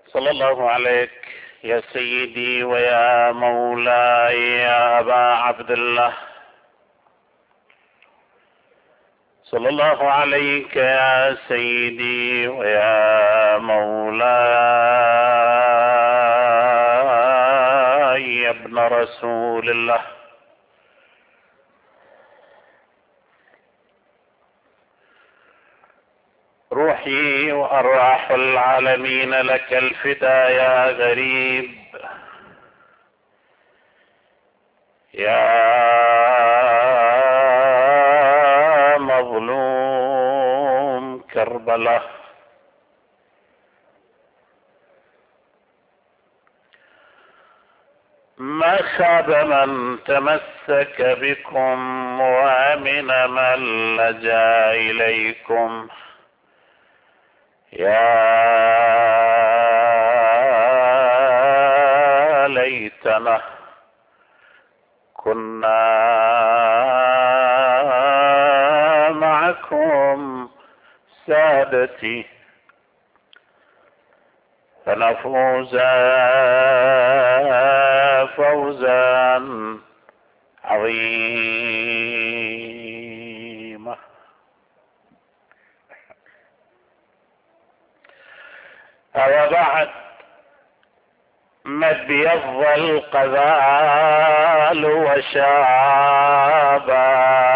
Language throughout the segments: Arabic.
صلى الله عليك يا سيدي ويا مولاي يا أبا عبد الله. صلى الله عليك يا سيدي ويا مولاي يا ابن رسول الله. روحي وأرواح العالمين لك الفداء يا غريب، يا مظلوم كربلاء. ما خاب من تمسك بكم وامن من لجا اليكم. يا ليتنا كنا معكم سادتي فنفوز فوزا عظيما. وبعد ما ابيض القذال وشابا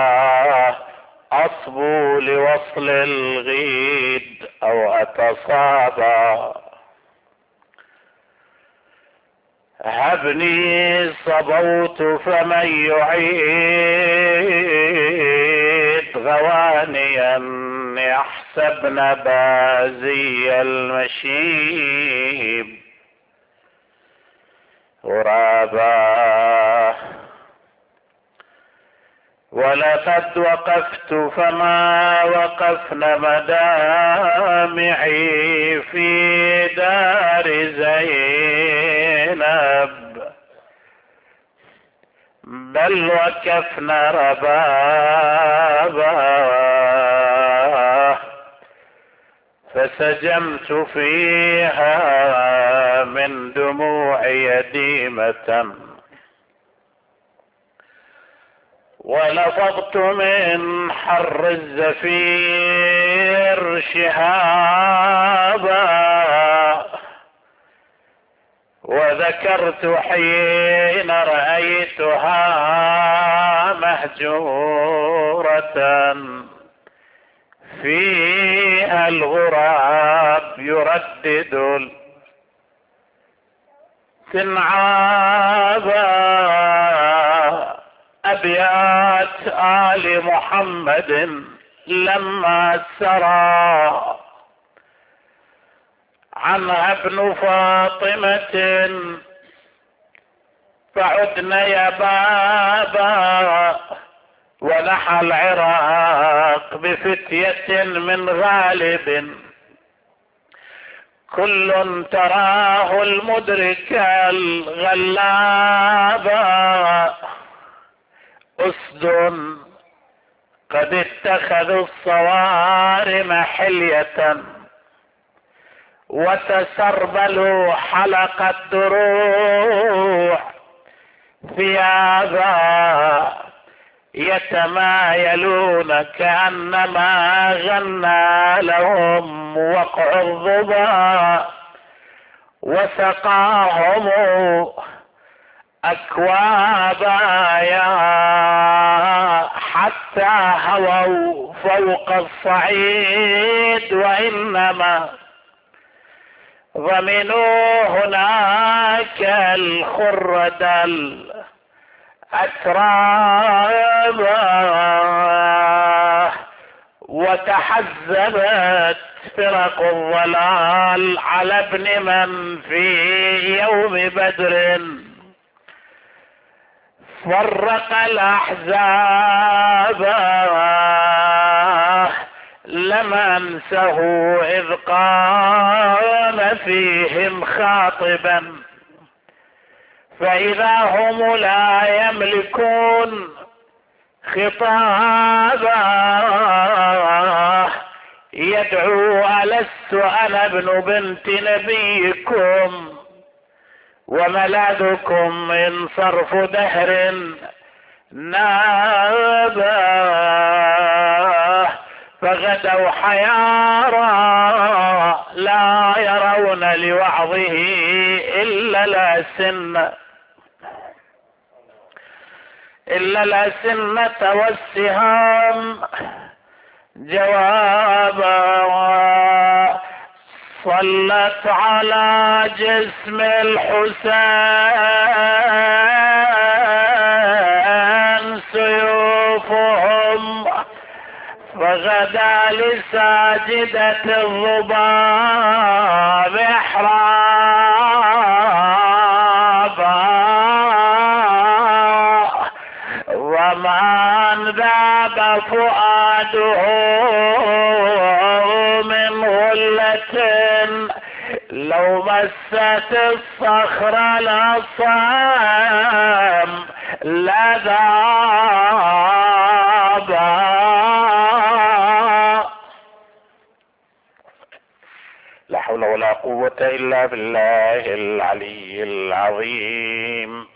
اصبو لوصل الغيد او اتصابا. هبني صبوت فمن يعيد غوانيا يحسبن بازي المشيب غرابا. ولقد وقفت فما وقفن مدامعي في دار زينب، بل وقفن ربابا فسجمت فيها من دموعي ديمة. ولفظت من حر الزفير شهابا، وذكرت حين رأيتها مهجورة فيها الغراب يردد التنعابا. أبيات آل محمد لما سرى عنها ابن فاطمة فعدن يا بابا، ونحى العراق بفتية من غالب كل تراه المدرك الغلابا. أسد قد اتخذوا الصوارم حلية وتسربلوا حلق الدروع ثيابا، يتمايلون كأنما غنى لهم وقع الظبا، وسقاهم أكوابا حتى هووا فوق الصعيد، وإنما ضمنوا هناك الخرد الأتراب. وتحزبت فرق الضلال على ابن من في يوم بدر فرق الأحزاب. لم أنسه إذ قام فيهم خاطبا، فإذا هم لا يملكون خطابا، يدعو على ولست أنا ابن بنت نبيكم، وملاذكم من صرف دهر نابه، فغدوا حيارى لا يرون لوعظه إلا الأسنة والسهام جوابا. صلت على جسم الحسين سيوفهم، فغدا لساجدة الضباب محرابا، ومن ذاب فؤاده من غلة لو مست الصخر الأصام لذابا. لا حول ولا قوة إلا بالله العلي العظيم.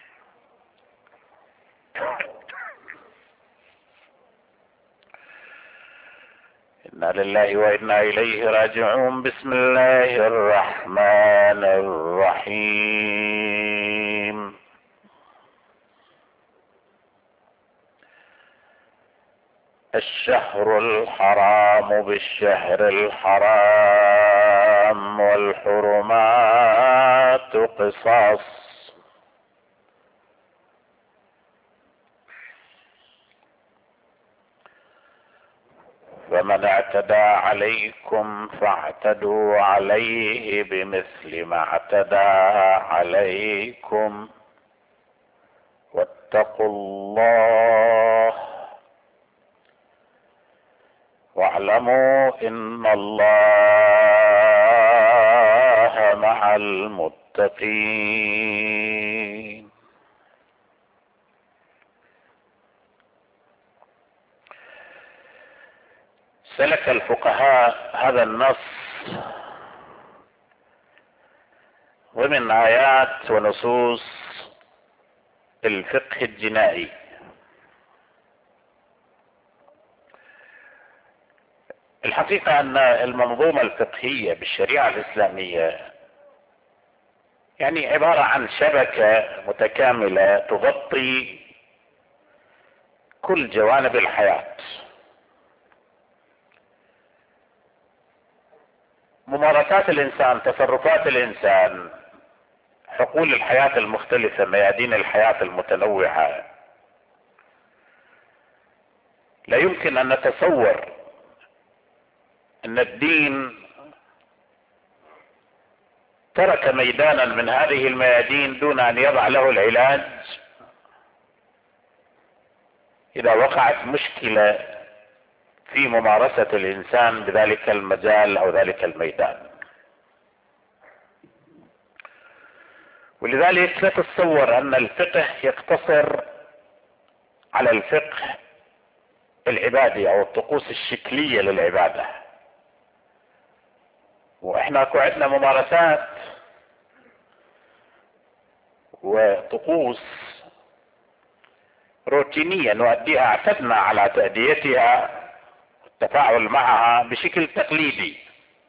إنا لله وإنا إليه راجعون. بسم الله الرحمن الرحيم. الشهر الحرام بالشهر الحرام والحرمات قصاص، فمن اعتدى عليكم فاعتدوا عليه بمثل ما اعتدى عليكم، واتقوا الله واعلموا ان الله مع المتقين. سلك الفقهاء هذا النص ومن آيات ونصوص الفقه الجنائي. الحقيقة أن المنظومة الفقهية بالشريعة الإسلامية يعني عبارة عن شبكة متكاملة تغطي كل جوانب الحياة. ممارسات الإنسان، تصرفات الإنسان، حقول الحياة المختلفة، ميادين الحياة المتنوعة. لا يمكن أن نتصور أن الدين ترك ميدانا من هذه الميادين دون أن يضع له العلاج إذا وقعت مشكلة في ممارسة الإنسان بذلك المجال أو ذلك الميدان. ولذلك لا تتصور أن الفقه يقتصر على الفقه العبادي أو الطقوس الشكلية للعبادة. وإحنا عندنا ممارسات وطقوس روتينية نؤديها، اعتدنا على تأديتها والتفاعل معها بشكل تقليدي،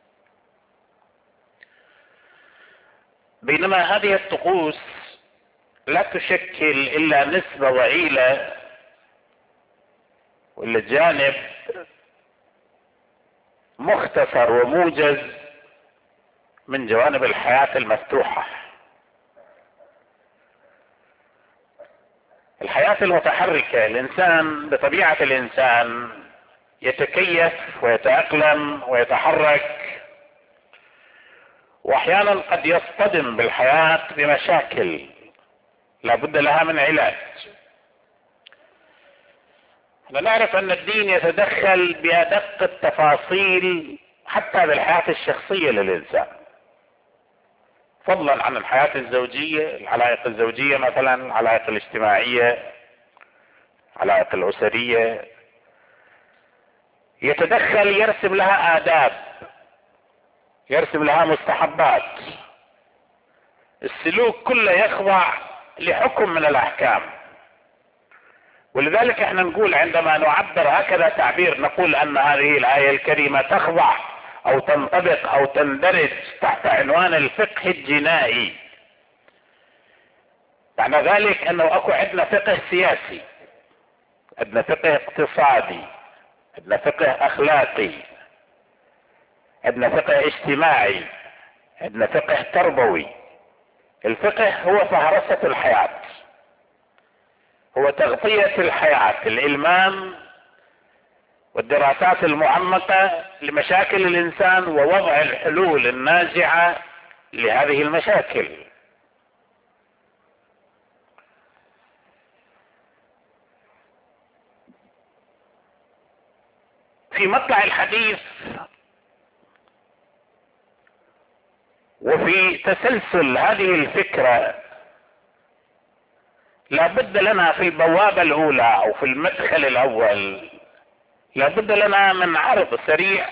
بينما هذه الطقوس لا تشكل إلا نسبة ضئيلة ولا جانب مختصر وموجز من جوانب الحياة المفتوحة. الحياة المتحركة، الإنسان بطبيعة الإنسان يتكيف ويتأقلم ويتحرك، وأحيانا قد يصطدم بالحياة بمشاكل لا بد لها من علاج. نعرف أن الدين يتدخل بأدق التفاصيل حتى بالحياة الشخصية للإنسان، فضلا عن الحياة الزوجية، العلاقة الزوجية مثلا، العلاقة الاجتماعية، العلاقة الأسرية. يتدخل، يرسم لها آداب يرسم لها مستحبات. السلوك كله يخضع لحكم من الأحكام. ولذلك احنا نقول عندما نعبر هكذا تعبير نقول ان هذه الآية الكريمة تخضع او تنطبق او تندرج تحت عنوان الفقه الجنائي. معنى ذلك انه اكو عندنا فقه سياسي، عندنا فقه اقتصادي، عندنا فقه اخلاقي، عندنا فقه اجتماعي، عندنا فقه تربوي. الفقه هو فهرسة الحياة، هو تغطية الحياة، الإلمام والدراسات المعمقة لمشاكل الإنسان ووضع الحلول الناجعة لهذه المشاكل. في مطلع الحديث وفي تسلسل هذه الفكرة لابد لنا في البوابة الأولى أو في المدخل الأول لابد لنا من عرض سريع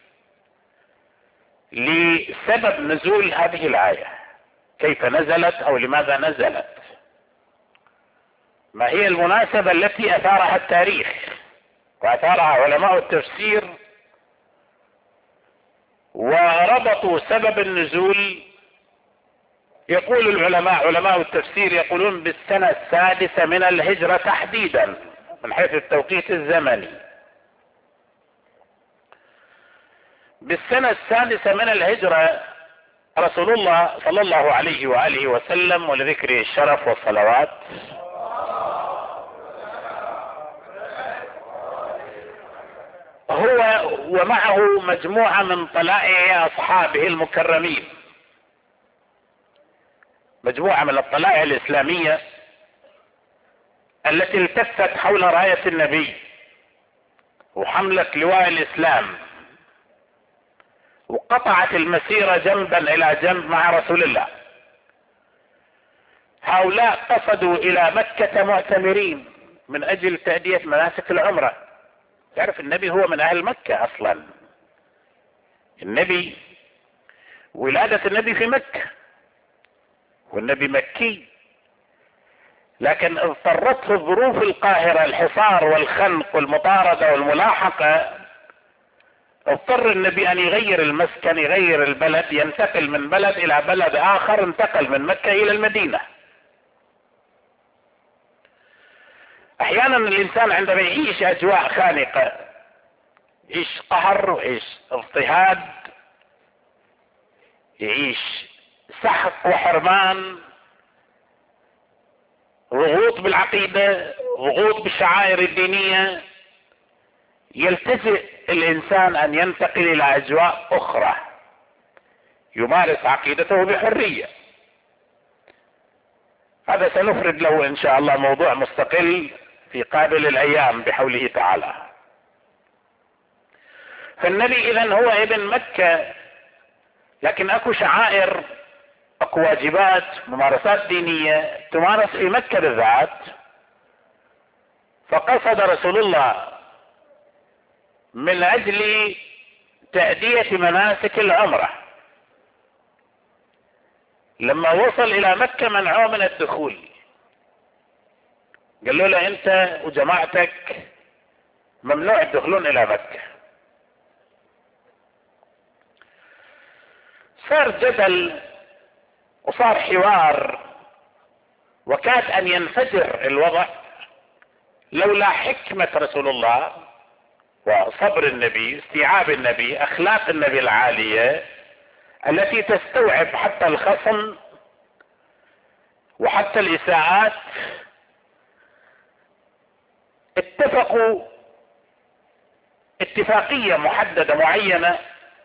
لسبب نزول هذه الآية، كيف نزلت أو لماذا نزلت، ما هي المناسبة التي أثارها التاريخ وأثارها علماء التفسير وربطوا سبب النزول. يقول العلماء، علماء التفسير يقولون بالسنة السادسة من الهجرة تحديدا من حيث التوقيت الزمني. بالسنة السادسة من الهجرة رسول الله صلى الله عليه وآله وسلم ولذكره الشرف والصلوات هو ومعه مجموعة من طلائع أصحابه المكرمين، مجموعة من الطلائع الإسلامية التي التفت حول راية النبي وحملت لواء الإسلام وقطعت المسيرة جنبا إلى جنب مع رسول الله. هؤلاء قصدوا إلى مكة معتمرين من أجل تأدية مناسك العمرة. تعرف النبي هو من أهل مكة أصلا، النبي ولادة النبي في مكة والنبي مكي، لكن اضطرته الظروف القاهرة، الحصار والخنق والمطاردة والملاحقة، اضطر النبي ان يغير المسكن، يغير البلد، ينتقل من بلد الى بلد اخر. انتقل من مكة الى المدينة. احيانا الانسان عندما يعيش اجواء خانقة، يعيش قهر ويعيش اضطهاد، يعيش سحق وحرمان، ضغوط بالعقيدة، ضغوط بالشعائر الدينية، يلتجئ الانسان ان ينتقل الى اجواء اخرى يمارس عقيدته بحرية. هذا سنفرد له ان شاء الله موضوع مستقل في قابل الايام بحوله تعالى. فالنبي اذن هو ابن مكة، لكن اكو شعائر، اكو واجبات، ممارسات دينية تمارس في مكة بالذات. فقصد رسول الله من اجل تأدية مناسك العمرة، لما وصل الى مكة منعوه من الدخول، قالوا له انت وجماعتك ممنوع الدخلون الى مكة. صار جدل وصار حوار وكاد ان ينفجر الوضع لولا حكمة رسول الله وصبر النبي، استيعاب النبي، اخلاق النبي العالية التي تستوعب حتى الخصم وحتى الاساءات. اتفقوا اتفاقية محددة معينة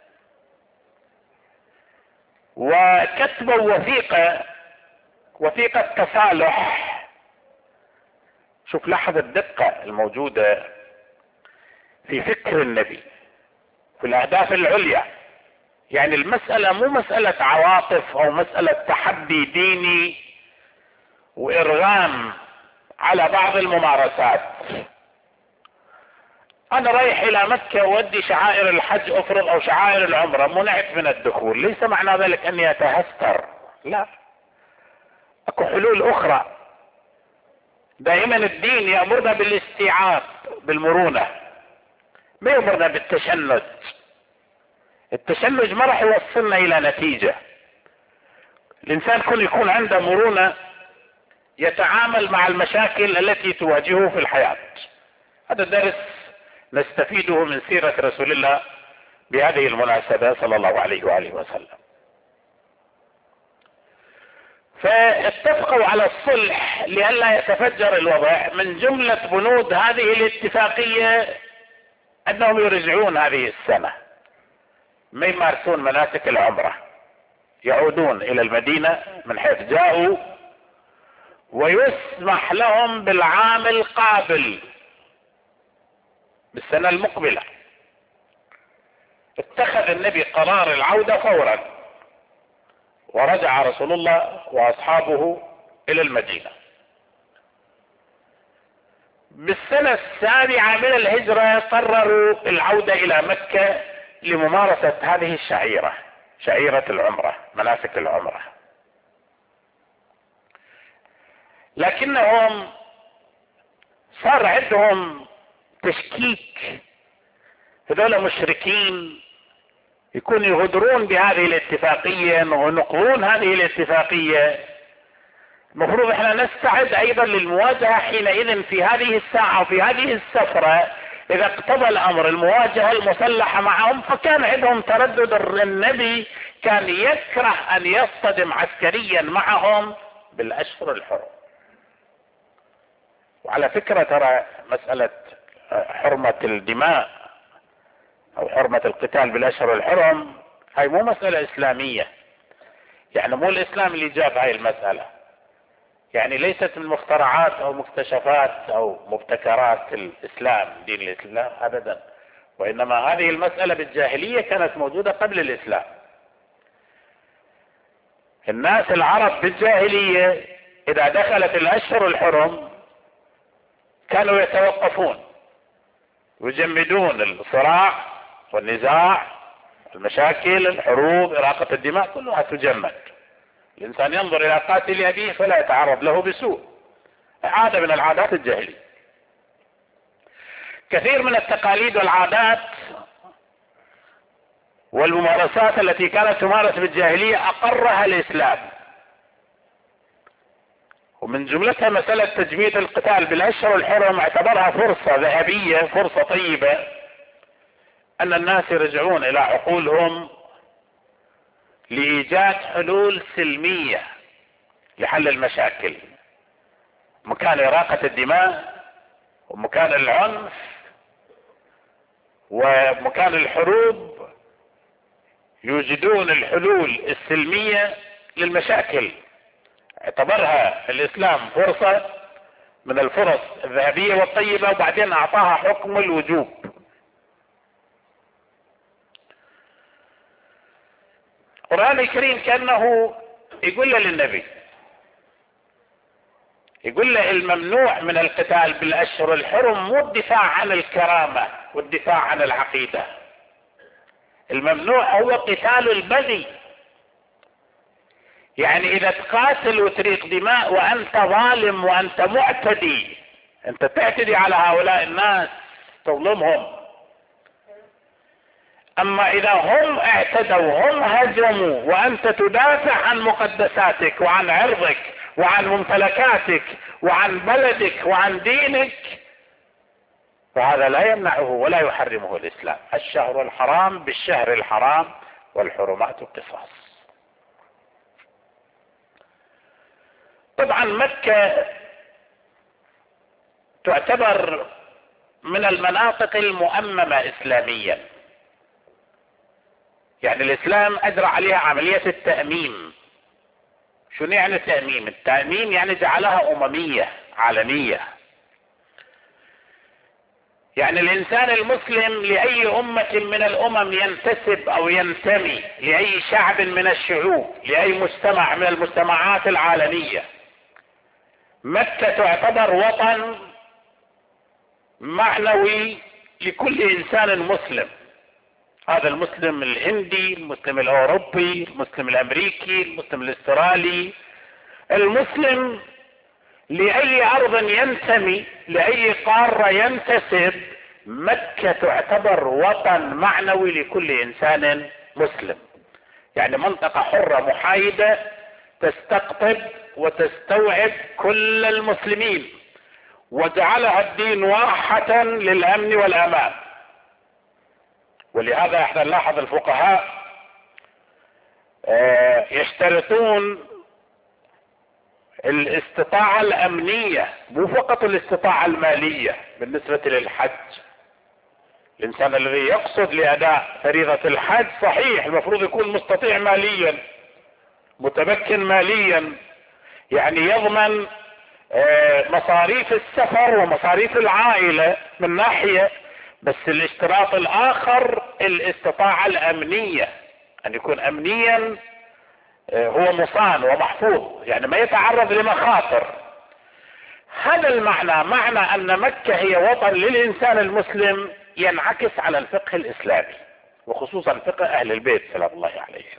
وكتبوا وثيقة تصالح. شوف لحظة الدقة الموجودة في فكر النبي في الاهداف العليا. يعني المسألة مو مسألة عواطف او مسألة تحدي ديني وارغام على بعض الممارسات انا رايح الى مكة اودي شعائر الحج افرض او شعائر العمرة، منعت من الدخول، ليس معنى ذلك اني اتهستر، لا، اكو حلول اخرى. دائما الدين يأمرنا بالاستيعاب، بالمرونة، ما يأمرنا بالتشنج. التشنج ما راح يوصلنا الى نتيجة. الانسان كل يكون عنده مرونة يتعامل مع المشاكل التي تواجهه في الحياة. هذا درس نستفيده من سيرة رسول الله بهذه المناسبة صلى الله عليه وآله وسلم. فاتفقوا على الصلح لئلا يتفجر الوضع. من جملة بنود هذه الاتفاقية انهم يرجعون هذه السنة، ما يمارسون مناسك العمرة، يعودون الى المدينة من حيث جاءوا، ويسمح لهم بالعام القابل، بالسنة المقبلة. اتخذ النبي قرار العودة فورا، ورجع رسول الله واصحابه الى المدينة. بالسنة السابعة من الهجرة قرروا العودة الى مكة لممارسة هذه الشعيرة، شعيرة العمرة، مناسك العمرة. لكنهم صار عندهم تشكيك، هذول مشركين يكون يغدرون بهذه الاتفاقية وينقضون هذه الاتفاقية. المفروض احنا نستعد ايضا للمواجهة حينئذ في هذه الساعة وفي هذه السفرة. اذا اقتضى الامر المواجهة المسلحة معهم، فكان عندهم تردد. النبي كان يكره ان يصطدم عسكريا معهم بالاشهر الحرم. وعلى فكرة ترى مسألة حرمة الدماء او حرمة القتال بالاشهر الحرم هاي مو مسألة اسلامية، يعني مو الاسلام اللي جاب هاي المسألة، يعني ليست من مخترعات او مكتشفات او مبتكرات الاسلام، دين الاسلام ابدا، وانما هذه المسألة بالجاهلية كانت موجودة قبل الاسلام. الناس العرب بالجاهلية اذا دخلت الاشهر الحرم كانوا يتوقفون ويجمدون الصراع والنزاع، المشاكل، الحروب، إراقة الدماء، كلها تجمد. الإنسان ينظر إلى قاتل أبيه فلا يتعرض له بسوء، عادة من العادات الجاهلية. كثير من التقاليد والعادات والممارسات التي كانت تمارس بالجاهلية أقرها الإسلام، ومن جملتها مسألة تجميد القتال بالأشهر الحرم. اعتبرها فرصة ذهبية، فرصة طيبة ان الناس يرجعون الى عقولهم لايجاد حلول سلمية لحل المشاكل، مكان إراقة الدماء ومكان العنف ومكان الحروب، يوجدون الحلول السلمية للمشاكل. اعتبرها الاسلام فرصة من الفرص الذهبية والطيبة، وبعدين اعطاها حكم الوجوب. القرآن الكريم كأنه يقول للنبي، يقول له الممنوع من القتال بالأشهر الحرم مو الدفاع عن الكرامة والدفاع عن العقيدة، الممنوع هو قتال البغي. يعني اذا تقاتل وتريق دماء وانت ظالم وانت معتدي، انت تعتدي على هؤلاء الناس تظلمهم. اما اذا هم اعتدوا، هم هجموا، وانت تدافع عن مقدساتك وعن عرضك وعن ممتلكاتك وعن بلدك وعن دينك، فهذا لا يمنعه ولا يحرمه الاسلام. الشهر الحرام بالشهر الحرام والحرمات قصاص. طبعا مكة تعتبر من المناطق المؤممة اسلاميا، يعني الاسلام اجرى عليها عملية التأميم. شنو يعني التأميم؟ التأميم يعني جعلها اممية عالمية، يعني الانسان المسلم لاي امة من الامم ينتسب او ينتمي، لاي شعب من الشعوب، لاي مجتمع من المجتمعات العالمية، مكة تعتبر وطن معنوي لكل انسان مسلم. هذا المسلم الهندي، المسلم الاوروبي، المسلم الامريكي، المسلم الاسترالي، المسلم لاي ارض ينتمي، لاي قارة ينتسب، مكة تعتبر وطن معنوي لكل انسان مسلم. يعني منطقة حرة محايدة تستقطب وتستوعب كل المسلمين، وجعلها الدين واحة للامن والامان. ولهذا احنا نلاحظ الفقهاء يشترطون الاستطاعة الامنية، مو فقط الاستطاعة المالية. بالنسبة للحج، الانسان الذي يقصد لاداء فريضة الحج صحيح المفروض يكون مستطيع ماليا، متمكن ماليا، يعني يضمن مصاريف السفر ومصاريف العائلة من ناحية. بس الاشتراط الاخر الاستطاعة الامنية، ان يكون امنيا، هو مصان ومحفوظ، يعني ما يتعرض لمخاطر. هذا المعنى، معنى ان مكة هي وطن للانسان المسلم، ينعكس على الفقه الاسلامي، وخصوصا فقه اهل البيت سلام الله عليهم.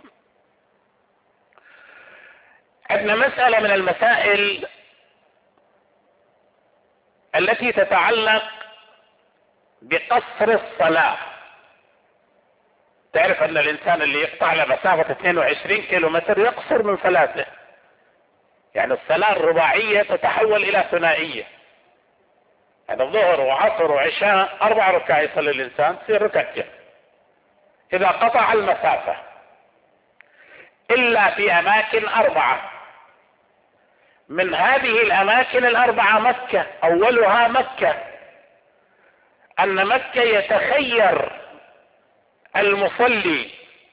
عندنا مسألة من المسائل التي تتعلق بقصر الصلاة. تعرف ان الانسان اللي يقطع له مسافة 22 كيلومتر يقصر من صلاته، يعني الصلاة الرباعية تتحول الى ثنائية، يعني الظهر وعصر وعشاء 4 ركع يصلي الانسان تصير ركعتين اذا قطع المسافة، الا في اماكن 4. من هذه الاماكن 4 مكة، اولها مكة. ان مكة يتخير المصلي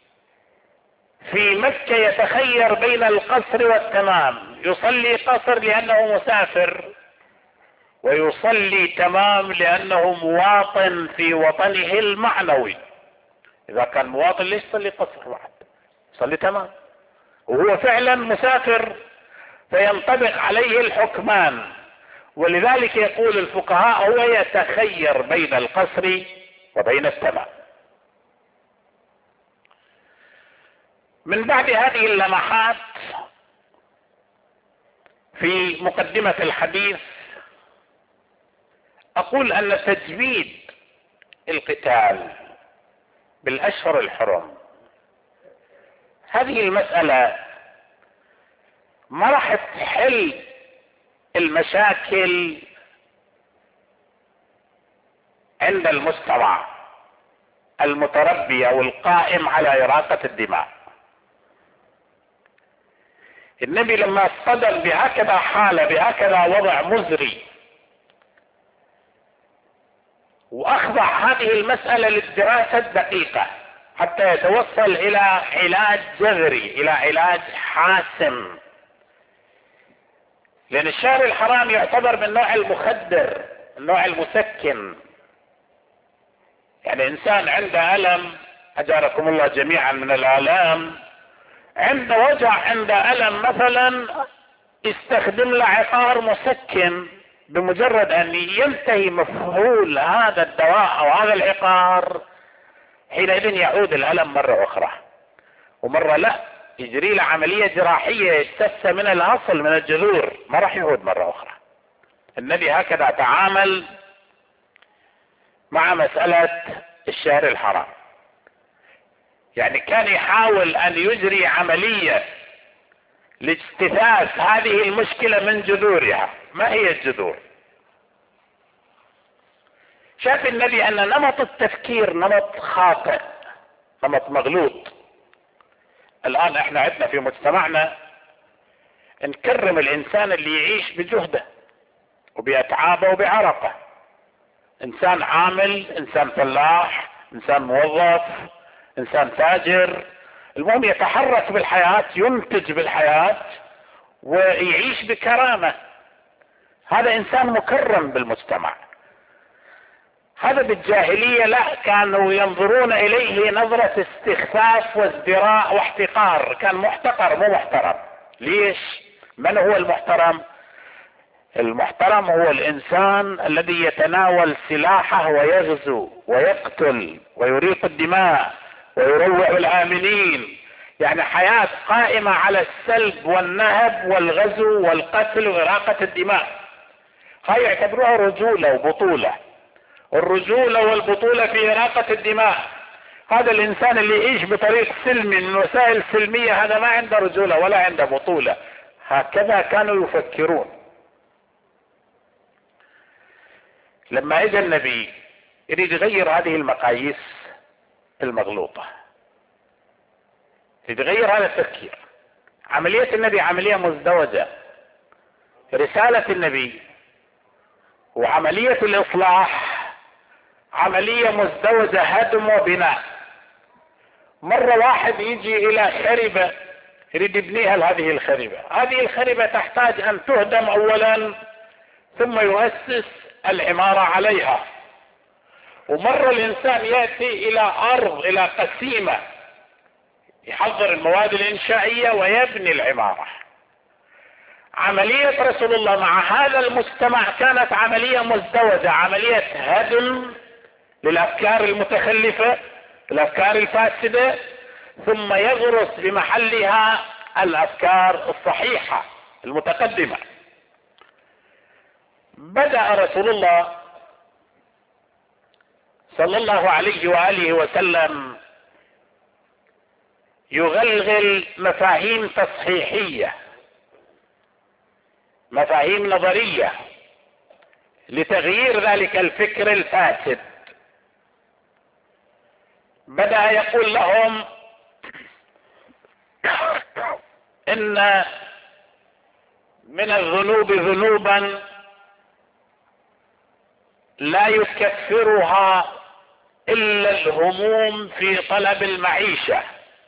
في مكة، يتخير بين القصر والتمام. يصلي قصر لانه مسافر، ويصلي تمام لانه مواطن في وطنه المعنوي. اذا كان مواطن ليش يصلي قصر واحد؟ يصلي تمام، وهو فعلا مسافر فينطبق عليه الحكمان. ولذلك يقول الفقهاء هو يتخير بين القصر وبين التمام. من بعد هذه اللمحات في مقدمة الحديث اقول ان تجويد القتال بالاشهر الحرم، هذه المسألة ما راح تحل المشاكل عند المجتمع المتربي او القائم على إراقة الدماء. النبي لما اصطدم بهكذا حالة، بهكذا وضع مزري، واخضع هذه المسألة للدراسة الدقيقة حتى يتوصل الى علاج جذري، الى علاج حاسم. لان الشهر الحرام يعتبر من نوع المخدر، النوع المسكن. يعني انسان عنده الم، اجاركم الله جميعا من الالام، عنده وجع، عنده الم مثلا، يستخدم له عقار مسكن، بمجرد ان ينتهي مفعول هذا الدواء او هذا العقار حينئذ يعود الالم مرة اخرى. ومرة لا، يجري له عملية جراحية يجتث من الاصل من الجذور، ما راح يعود مرة اخرى. النبي هكذا تعامل مع مسألة الشهر الحرام. يعني كان يحاول ان يجري عملية لاجتثاث هذه المشكلة من جذورها. ما هي الجذور؟ شاف النبي ان نمط التفكير نمط خاطئ، نمط مغلوط. الان احنا عندنا في مجتمعنا نكرم الانسان اللي يعيش بجهده وبأتعابه وبعرقه، انسان عامل، انسان فلاح، انسان موظف، انسان تاجر، المهم يتحرك بالحياة، ينتج بالحياة ويعيش بكرامة. هذا انسان مكرم بالمجتمع. هذا بالجاهلية لا، كانوا ينظرون اليه نظرة استخفاف وازدراء واحتقار، كان محتقر مو محترم. ليش؟ من هو المحترم؟ المحترم هو الانسان الذي يتناول سلاحه ويغزو ويقتل ويريق الدماء ويروع الآمنين، يعني حياة قائمة على السلب والنهب والغزو والقتل وإراقة الدماء. هاي يعتبروها رجولة وبطولة. الرجولة والبطولة في إراقة الدماء. هذا الإنسان اللي يعيش بطريق سلمي من وسائل سلمية هذا ما عنده رجولة ولا عنده بطولة. هكذا كانوا يفكرون. لما اجى النبي يريد يغير هذه المقاييس المغلوطة، يريد يغير هذا التفكير. عملية النبي عملية مزدوجة. رسالة النبي وعملية الإصلاح عملية مزدوجة، هدم وبناء. مرة واحد يجي إلى خربة يريد يبنيها لهذه الخربة. هذه الخربة تحتاج أن تهدم أولا ثم يؤسس العمارة عليها. ومرة الإنسان يأتي إلى أرض، إلى قسيمة، يحضر المواد الإنشائية ويبني العمارة. عملية رسول الله مع هذا المجتمع كانت عملية مزدوجة، عملية هدم للأفكار المتخلفة، الأفكار الفاسدة، ثم يغرس بمحلها الأفكار الصحيحة المتقدمة. بدأ رسول الله صلى الله عليه وآله وسلم يغلغل مفاهيم تصحيحية، مفاهيم نظرية لتغيير ذلك الفكر الفاسد. بدأ يقول لهم إن من الذنوب ذنوبا لا يكفرها إلا الهموم في طلب المعيشة.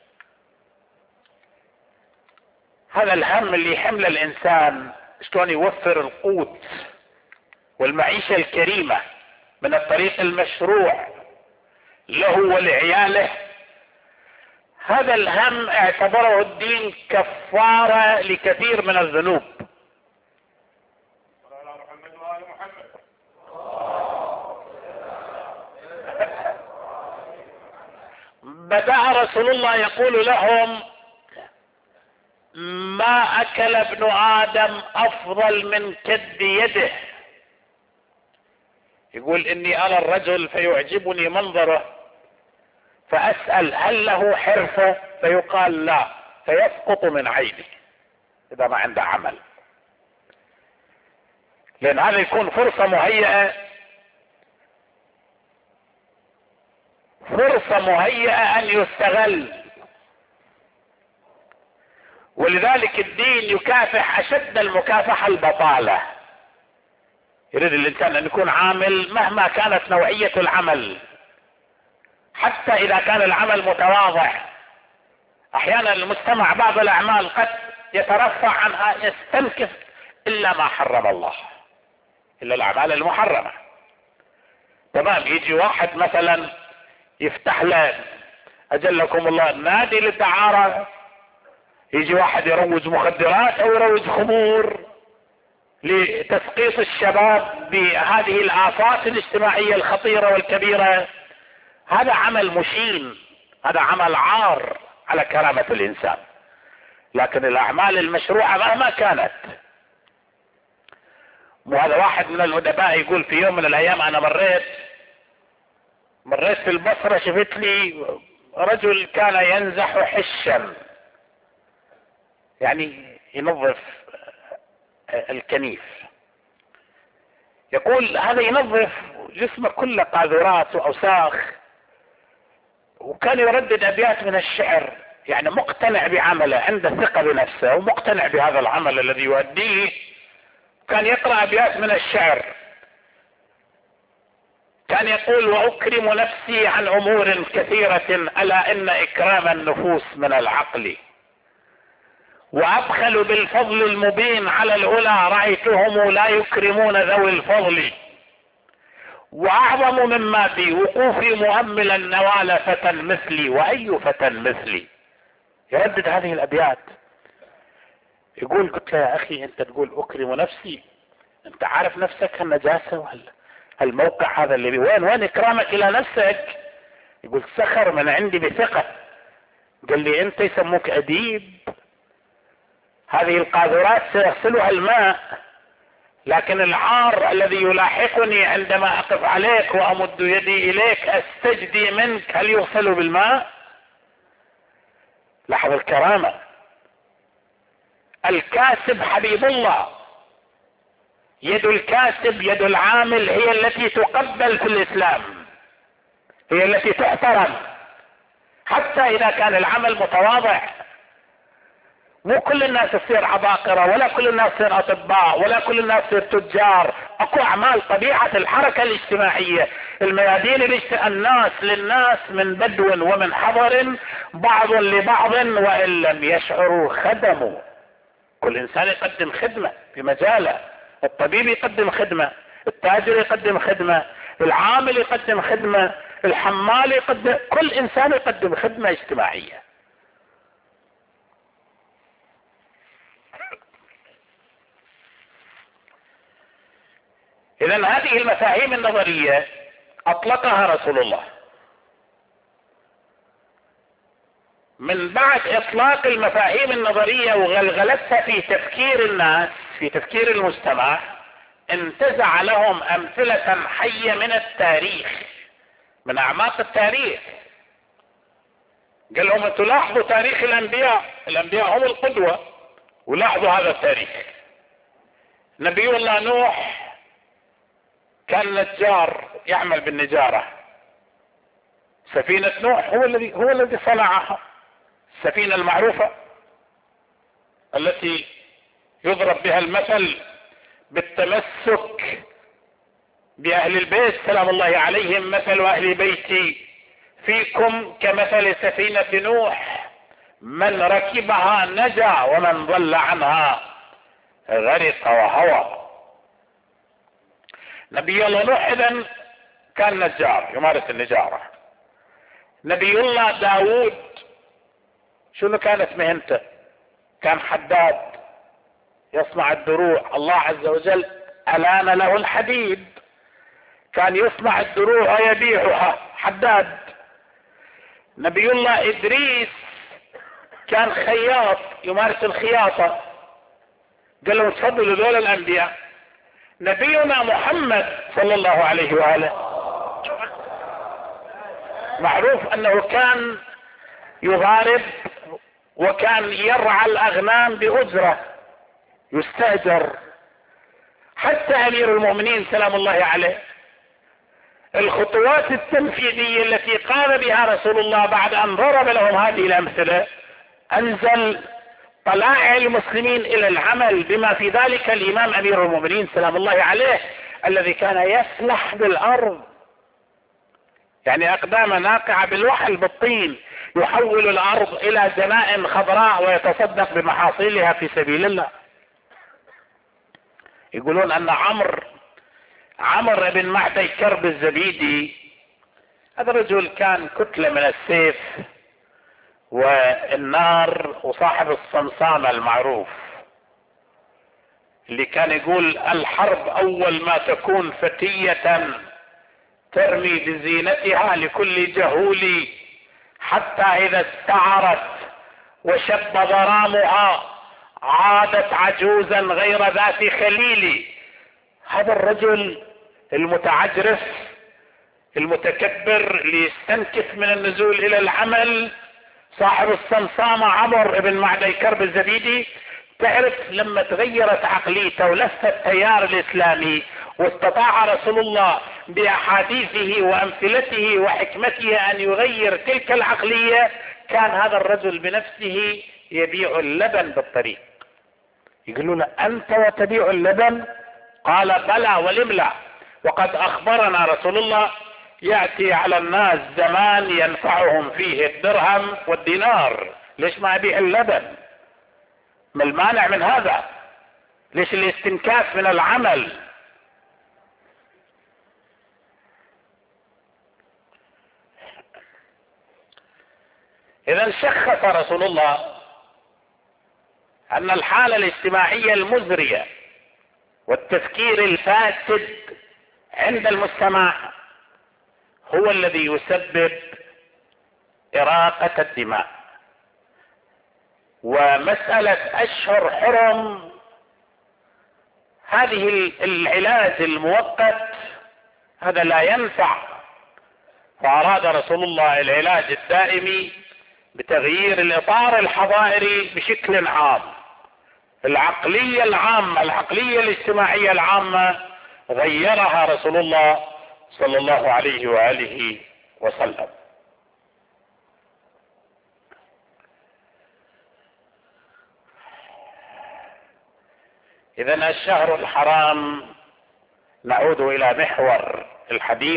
هذا الهم اللي يحمل الإنسان شلون يوفر القوت والمعيشة الكريمة من الطريق المشروع له ولعياله، هذا الهم اعتبره الدين كفارة لكثير من الذنوب. بدأ رسول الله يقول لهم ما أكل ابن آدم أفضل من كد يده. يقول إني أرى الرجل فيعجبني منظره فأسأل هل له حرفة فيقال لا، فيسقط من عيني إذا ما عنده عمل. لأن هذا يكون فرصة مهيئة، فرصة مهيئة أن يستغل. ولذلك الدين يكافح أشد المكافحة البطالة. يريد الإنسان أن يكون عامل مهما كانت نوعية العمل، حتى إذا كان العمل متواضع. أحيانا المجتمع بعض الأعمال قد يترفع عنها، يستنكف، إلا ما حرم الله، إلا الأعمال المحرمة. تمام. يجي واحد مثلا يفتح له أجلكم الله نادي للدعارة، يجي واحد يروج مخدرات أو يروج خمور لتسقيط الشباب بهذه الآفات الاجتماعية الخطيرة والكبيرة. هذا عمل مشين، هذا عمل عار على كرامة الإنسان. لكن الأعمال المشروعة مهما كانت، وهذا واحد من الأدباء يقول في يوم من الأيام أنا مريت في البصرة، شفت لي رجل كان ينزح حشا، يعني ينظف الكنيف. يقول هذا ينظف جسمه كله قاذورات وأوساخ، وكان يردد أبيات من الشعر، يعني مقتنع بعمله، عنده ثقة بنفسه ومقتنع بهذا العمل الذي يؤديه. كان يقرأ أبيات من الشعر، كان يقول وأكرم نفسي عن أمور كثيرة ألا إن إكرام النفوس من العقل، وأبخل بالفضل المبين على العلا رأيتهم لا يكرمون ذوي الفضل، وأعظم مما في وقوفي مؤملا نوال فتى مثلي وأي فتى مثلي. يردد هذه الأبيات. يقول قلت له يا أخي أنت تقول أكرم نفسي، انت عارف نفسك النجاسة ولا الموقع هذا اللي وين اكرامك الى نفسك؟ يقول سخر من عندي بثقة، قال لي انت يسموك اديب، هذه القاذورات سيغسلها الماء، لكن العار الذي يلاحقني عندما اقف عليك وامد يدي اليك استجدي منك هل يغسل بالماء؟ لاحظ الكرامة. الكاسب حبيب الله، يد الكاسب يد العامل هي التي تقبل في الاسلام، هي التي تحترم، حتى اذا كان العمل متواضع. مو كل الناس تصير عباقرة، ولا كل الناس تصير اطباء، ولا كل الناس تصير تجار. اكو اعمال طبيعة الحركة الاجتماعية، الميادين الناس للناس من بدو ومن حضر، بعض لبعض وان لم يشعروا خدموا. كل انسان يقدم خدمة في مجاله، الطبيب يقدم خدمة، التاجر يقدم خدمة، العامل يقدم خدمة، الحمال يقدم، كل انسان يقدم خدمة اجتماعية. اذا هذه المفاهيم النظرية اطلقها رسول الله. من بعد اطلاق المفاهيم النظرية وغلغلتها في تفكير الناس، في تفكير المجتمع، انتزع لهم امثلة حية من التاريخ، من اعماق التاريخ. قال لهم انتوا لاحظوا تاريخ الانبياء هم القدوة، ولاحظوا هذا التاريخ. نبي الله نوح كان نجار يعمل بالنجارة، سفينة نوح هو الذي صنعها، السفينة المعروفة التي يضرب بها المثل بالتمسك بأهل البيت سلام الله عليهم، مثل أهل بيتي فيكم كمثل سفينة نوح، من ركبها نجا ومن ضل عنها غرق وهوى. نبي الله نوح إذن كان نجار يمارس النجارة. نبي الله داود شنو كانت مهنته؟ كان حداد يصنع الدروع، الله عز وجل ألان له الحديد، كان يصنع الدروع ويبيعها، حداد. نبي الله إدريس كان خياط يمارس الخياطة. قال له تفضلوا دول الأنبياء. نبينا محمد صلى الله عليه وآله معروف أنه كان يضارب وكان يرعى الأغنام بأجرة، يستأجر. حتى أمير المؤمنين سلام الله عليه الخطوات التنفيذية التي قام بها رسول الله بعد أن ضرب لهم هذه الأمثلة، أنزل طلائع المسلمين إلى العمل، بما في ذلك الإمام أمير المؤمنين سلام الله عليه الذي كان يسلح بالأرض، يعني أقدام ناقعة بالوحل بالطين، يحول الأرض إلى جنائن خضراء ويتصدق بمحاصيلها في سبيل الله. يقولون أن عمرو بن معدي كرب الزبيدي هذا الرجل كان كتلة من السيف والنار، وصاحب الصمصامة المعروف اللي كان يقول الحرب أول ما تكون فتية ترمي بزينتها لكل جهول، حتى إذا استعرت وشب ضرامها عادت عجوزا غير ذات خليل. هذا الرجل المتعجرف المتكبر اللي يستنكف من النزول إلى العمل، صاحب الصمصامة عمرو بن معدي كرب الزبيدي، تعرف لما تغيرت عقليته ولف التيار الإسلامي واستطاع رسول الله بأحاديثه وأمثلته وحكمته أن يغير تلك العقلية، كان هذا الرجل بنفسه يبيع اللبن بالطريق. يقولون أنت وتبيع اللبن؟ قال بلى ولم لا، وقد أخبرنا رسول الله يأتي على الناس زمان ينفعهم فيه الدرهم والدينار، ليش ما أبيع اللبن؟ ما المانع من هذا؟ ليش الاستنكاف من العمل؟ إذا شخص رسول الله أن الحالة الاجتماعية المزرية والتفكير الفاسد عند المجتمع هو الذي يسبب إراقة الدماء. ومسألة أشهر حرم هذه العلاج المؤقت هذا لا ينفع، فأراد رسول الله العلاج الدائمي بتغيير الإطار الحضاري بشكل عام. العقلية العامة، العقلية الاجتماعية العامة غيرها رسول الله صلى الله عليه وآله وسلم. إذن الشهر الحرام، نعود إلى محور الحديث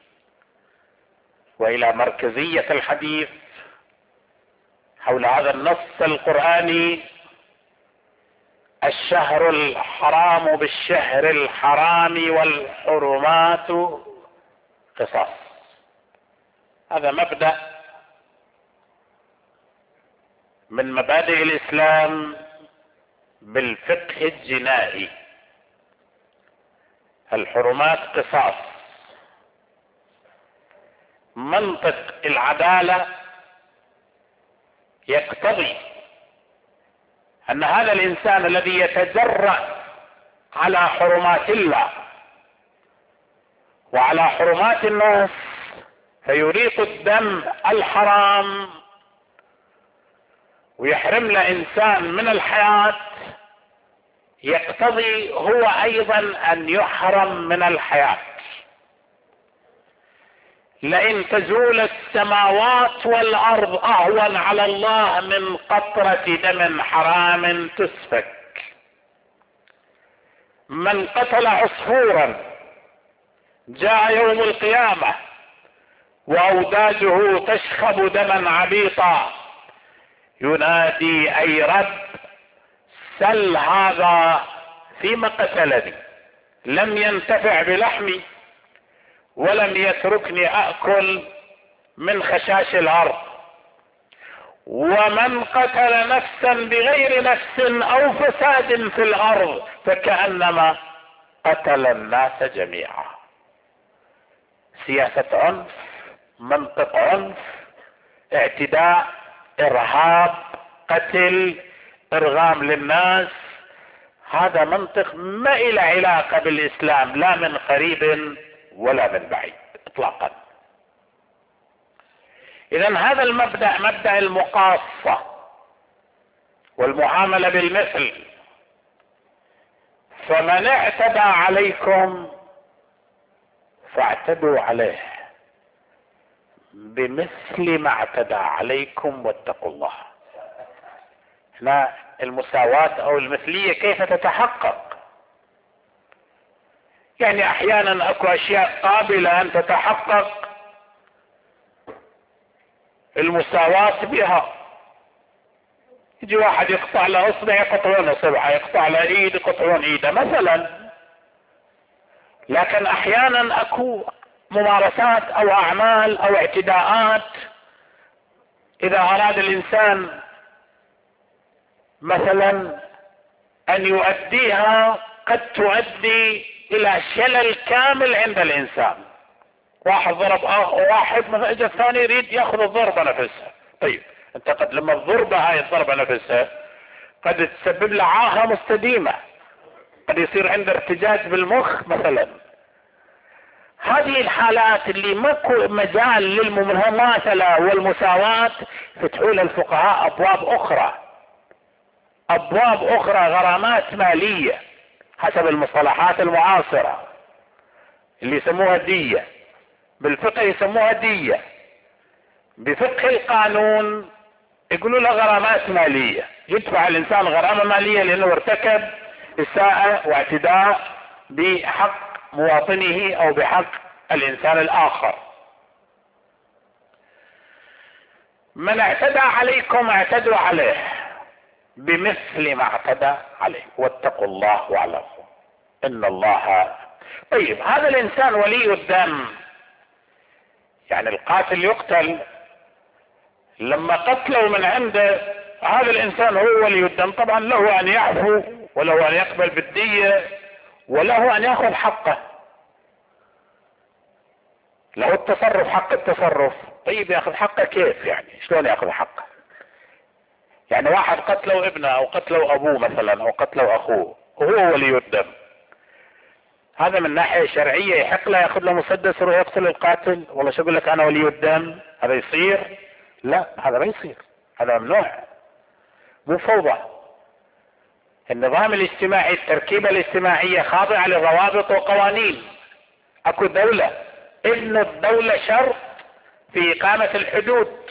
وإلى مركزية الحديث حول هذا النص القرآني: الشهر الحرام بالشهر الحرام والحرمات قصاص. هذا مبدأ من مبادئ الإسلام بالفقه الجنائي. الحرمات قصاص. منطق العدالة يقتضي أن هذا الإنسان الذي يتجرأ على حرمات الله وعلى حرمات الناس فيريق الدم الحرام ويحرمنا إنسان من الحياة، يقتضي هو أيضا أن يحرم من الحياة. لئن تزول السماوات والأرض أهون على الله من قطرة دم حرام تسفك. من قتل عصفورا جاء يوم القيامة وأوداجه تشخب دما عبيطا ينادي: أي رب، سل هذا فيما قتلني، لم ينتفع بلحمي ولم يتركني أكل من خشاش الأرض. ومن قتل نفسا بغير نفس أو فساد في الأرض فكأنما قتل الناس جميعا. سياسة عنف، منطق عنف، اعتداء، إرهاب، قتل، إرغام للناس، هذا منطق ما إله علاقة بالإسلام لا من قريب ولا من بعيد إطلاقا. إذن هذا المبدأ، مبدأ المقاصة والمعاملة بالمثل. فمن اعتدى عليكم فاعتدوا عليه بمثل ما اعتدى عليكم واتقوا الله. هنا المساواة او المثلية كيف تتحقق؟ يعني احيانا اكو اشياء قابلة ان تتحقق المساواة بها. يجي واحد يقطع له اصبع يقطعون اصبعه، يقطع له ايد يقطعون ايده مثلا. لكن احيانا اكو ممارسات او اعمال او اعتداءات اذا اراد الانسان مثلا ان يؤديها قد تؤدي الى شلل كامل عند الانسان. واحد ضرب واحد مثلا، اجى الثاني يريد ياخذ الضربة نفسها. طيب انت قد لما الضربة هاي الضربة نفسها قد تسبب له عاهة مستديمة، قد يصير عنده ارتجاج بالمخ مثلا. هذه الحالات اللي ماكو مجال للمماثلة والمساواة فتحوا للفقهاء ابواب اخرى، غرامات مالية حسب المصطلحات المعاصرة اللي يسموها دية. بالفقه يسموها دية، بفقه القانون يقولوا له غرامات مالية. يدفع الانسان غرامة مالية لانه ارتكب اساءة واعتداء بحق مواطنه او بحق الانسان الاخر. من اعتدى عليكم اعتدوا عليه بمثل ما اعتدى عليه واتقوا الله واعلموا ان الله. طيب هذا الانسان ولي الدم، يعني القاتل يقتل، لما قتلوا من عنده هذا الانسان هو ولي الدم، طبعا له ان يعفو وله ان يقبل بالدية وله ان ياخذ حقه، له التصرف، حق التصرف. طيب ياخذ حقه كيف يعني؟ شلون ياخذ حقه؟ يعني واحد قتلوا ابنه او قتلوا ابوه مثلا او قتلوا اخوه وهو ولي الدم، هذا من ناحية شرعية يحق له ياخذ له مسدس يروح يقتل القاتل؟ والله شو اقول لك انا ولي الدم، هذا يصير؟ لا، هذا ما يصير، هذا ممنوع، مو فوضى. النظام الاجتماعي، التركيبة الاجتماعية خاضعة لضوابط وقوانين. اكو دولة، ابن الدولة شرط في اقامة الحدود،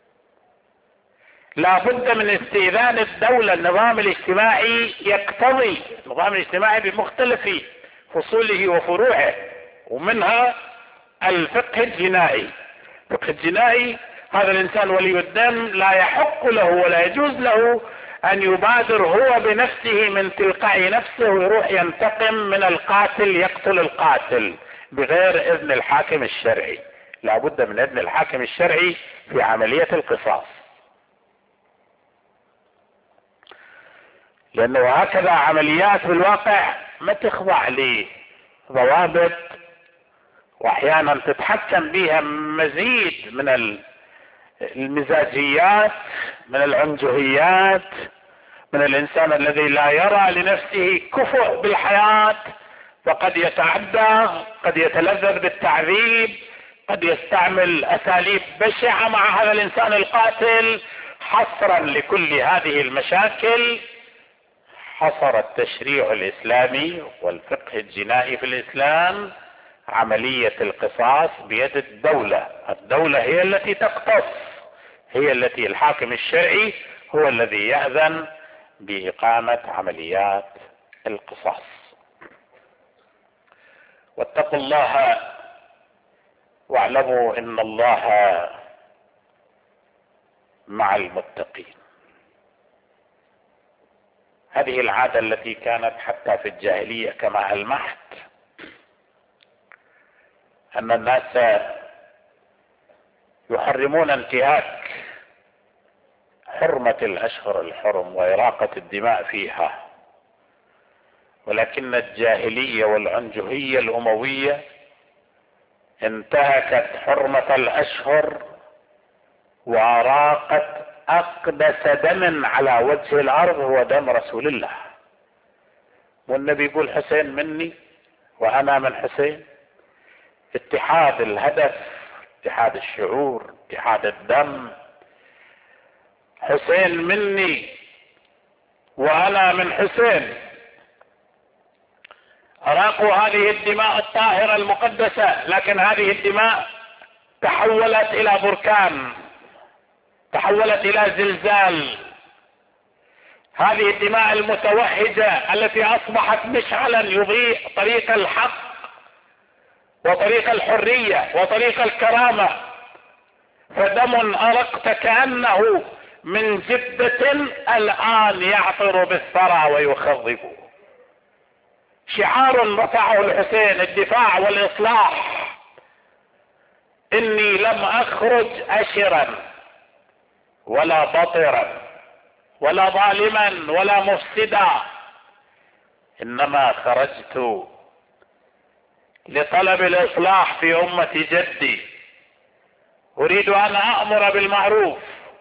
لا بد من استئذان الدولة. النظام الاجتماعي يقتضي، النظام الاجتماعي بمختلف فصوله وفروعه، ومنها الفقه الجنائي. الفقه الجنائي، هذا الانسان ولي الدم لا يحق له ولا يجوز له ان يبادر هو بنفسه من تلقاء نفسه ويروح ينتقم من القاتل، يقتل القاتل بغير اذن الحاكم الشرعي. لا بد من اذن الحاكم الشرعي في عملية القصاص، لانه هكذا عمليات في الواقع ما تخضع لضوابط، واحيانا تتحكم بها مزيد من المزاجيات، من العنجهيات، من الانسان الذي لا يرى لنفسه كفؤ بالحياة، فقد يتعدى، قد يتلذذ بالتعذيب، قد يستعمل اساليب بشعة مع هذا الانسان القاتل. حصرا لكل هذه المشاكل حصر التشريع الاسلامي والفقه الجنائي في الاسلام عملية القصاص بيد الدولة. الدولة هي التي تقتص، هي التي الحاكم الشرعي هو الذي يأذن بإقامة عمليات القصاص. واتقوا الله واعلموا ان الله مع المتقين. هذه العادة التي كانت حتى في الجاهلية كما ألمحت، أن الناس يحرمون انتهاك حرمة الأشهر الحرم وإراقة الدماء فيها، ولكن الجاهلية والعنجهية الأموية انتهكت حرمة الأشهر وأراقت أقدس دم على وجه الأرض هو دم رسول الله. والنبي يقول حسين مني وأنا من حسين. اتحاد الهدف، اتحاد الشعور، اتحاد الدم. حسين مني وأنا من حسين. أراقوا هذه الدماء الطاهرة المقدسة، لكن هذه الدماء تحولت إلى بركان، تحولت إلى زلزال. هذه الدماء المتوهجة التي أصبحت مشعلا يضيء طريق الحق وطريق الحرية وطريق الكرامة، فدم أرقت كأنه من زبدة الآن يعطر بالثرى ويخضب. شعار رفعه الحسين، الدفاع والإصلاح. إني لم أخرج أشرا ولا بطرا ولا ظالما ولا مفسدا، إنما خرجت لطلب الإصلاح في أمة جدي. أريد أن أأمر بالمعروف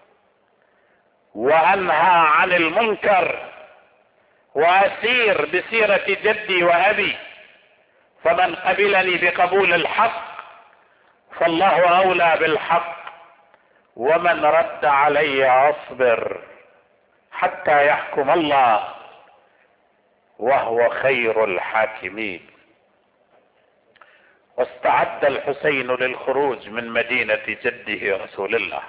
وأنهى عن المنكر وأسير بسيرة جدي وأبي، فمن قبلني بقبول الحق فالله أولى بالحق، ومن رد علي أصبر حتى يحكم الله وهو خير الحاكمين. واستعد الحسين للخروج من مدينة جده رسول الله.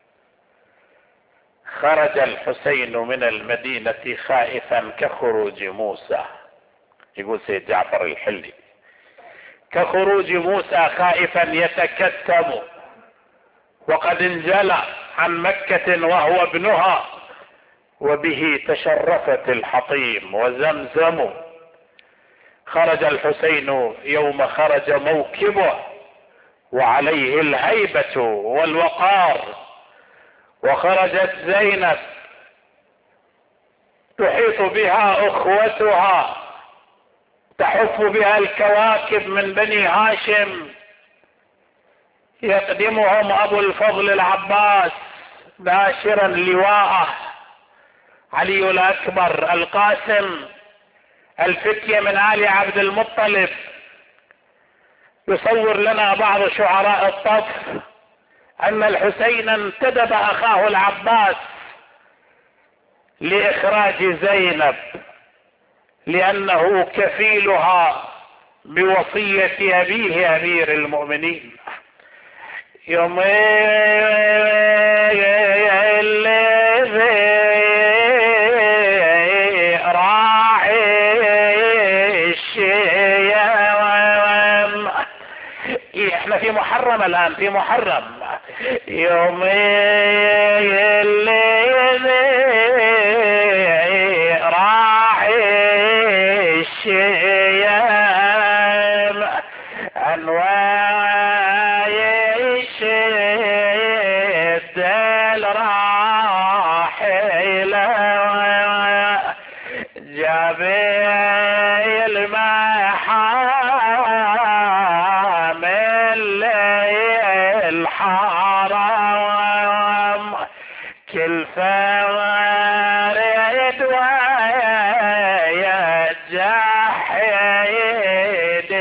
خرج الحسين من المدينة خائفا كخروج موسى، يقول سيد جعفر الحلي، كخروج موسى خائفا يتكتم، وقد انجلى عن مكة وهو ابنها، وبه تشرفت الحطيم وزمزم. خرج الحسين يوم خرج موكبه وعليه الهيبة والوقار، وخرجت زينب تحيط بها اخوتها تحف بها الكواكب من بني هاشم، يقدمهم ابو الفضل العباس باشرا لواءه، علي الاكبر، القاسم، الفتية من آل عبد المطلب. يصور لنا بعض شعراء الطف ان الحسين انتدب اخاه العباس لاخراج زينب لانه كفيلها بوصية ابيه امير المؤمنين. يوم احنا في محرم الان، في محرم. يوم اللي راح الشيام انواع الشد الراحل جبيل محامل الحرام كل فارد ويجحد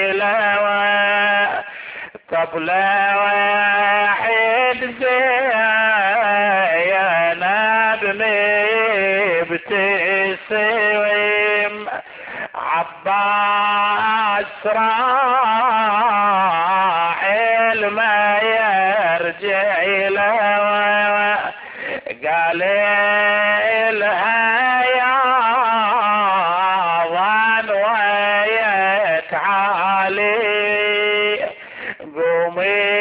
لوا طب لا واحد زينب مبتسم عباس راحل ما يرجع لوا قال لها يا ظن ويتعالي قومي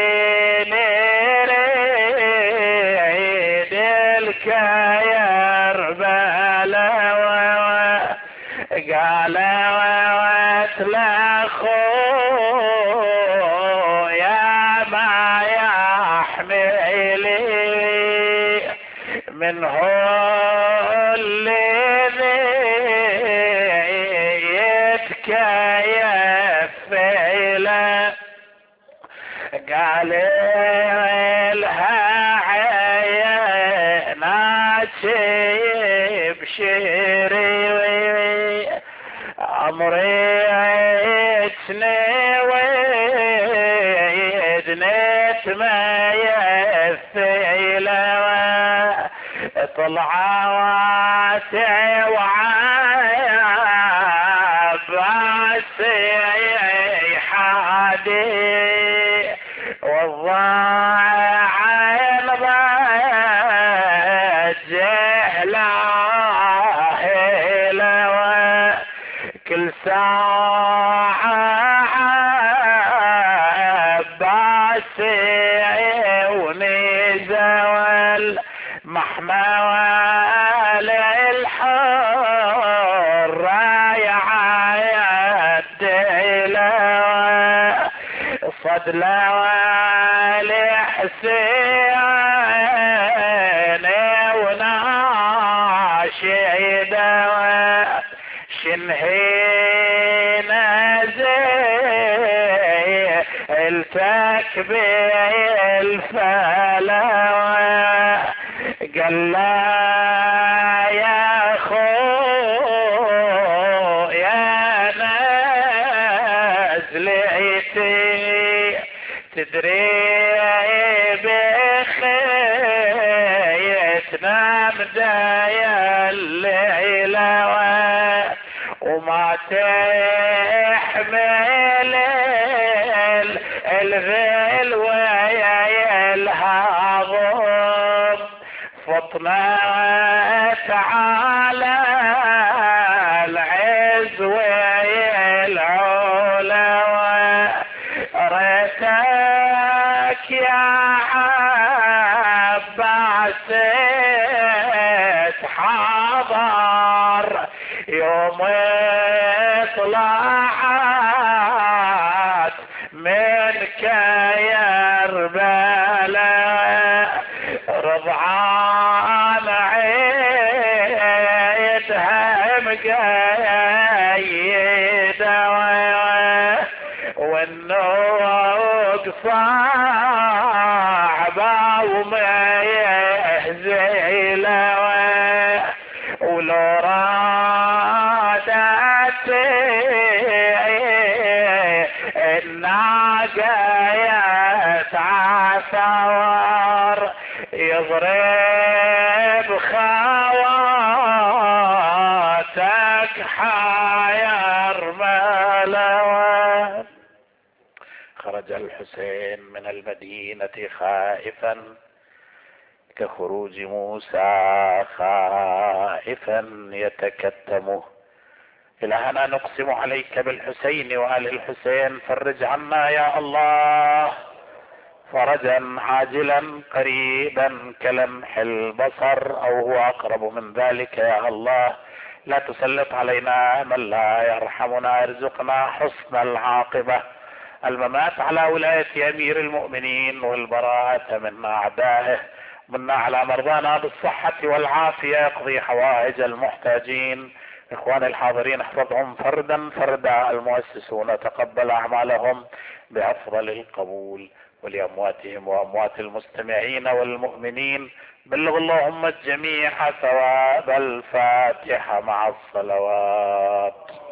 نريد الكيربلاء قالت لاخو يا ما يحملي من هو الذي يتكيف له قال لها عينات بشري امري ودنيت ما يفيله طلعت وعباس حادي والضاع ضجه لا كل ساعة عباس ونزول محمول الحر يعدله صد لحسين وناشده شنهين زي التكبير فلا قال لا يا اخو يا نزلتي تدري بخيتنا بداية الليلة وما تحمل الذل ويلهضم فطنة على العز والعلا ريتك يا عباس تحضر يوم طلعت منك يربلا رضعان عيدها مقايد النوق صعبة وما يهزله ولو رادت الناقة يتعثر يضرب خواتك حير ملوان. خرج الحسين من المدينة خائفا كخروج موسى خائفا يتكتم. إلهنا نقسم عليك بالحسين وآل الحسين، فرج عنا يا الله فرجا عاجلا قريبا كلمح البصر او هو اقرب من ذلك يا الله. لا تسلط علينا من لا يرحمنا، ارزقنا حسن العاقبة. الممات على ولاية امير المؤمنين والبراءة من اعدائه. منا على مرضانا بالصحة والعافية، يقضي حوائج المحتاجين. اخوان الحاضرين احفظهم فردا فردا، المؤسسون تقبل اعمالهم بافضل القبول، ولأمواتهم وأموات المستمعين والمؤمنين بلغ اللهم الجميع ثواب الفاتحة مع الصلوات.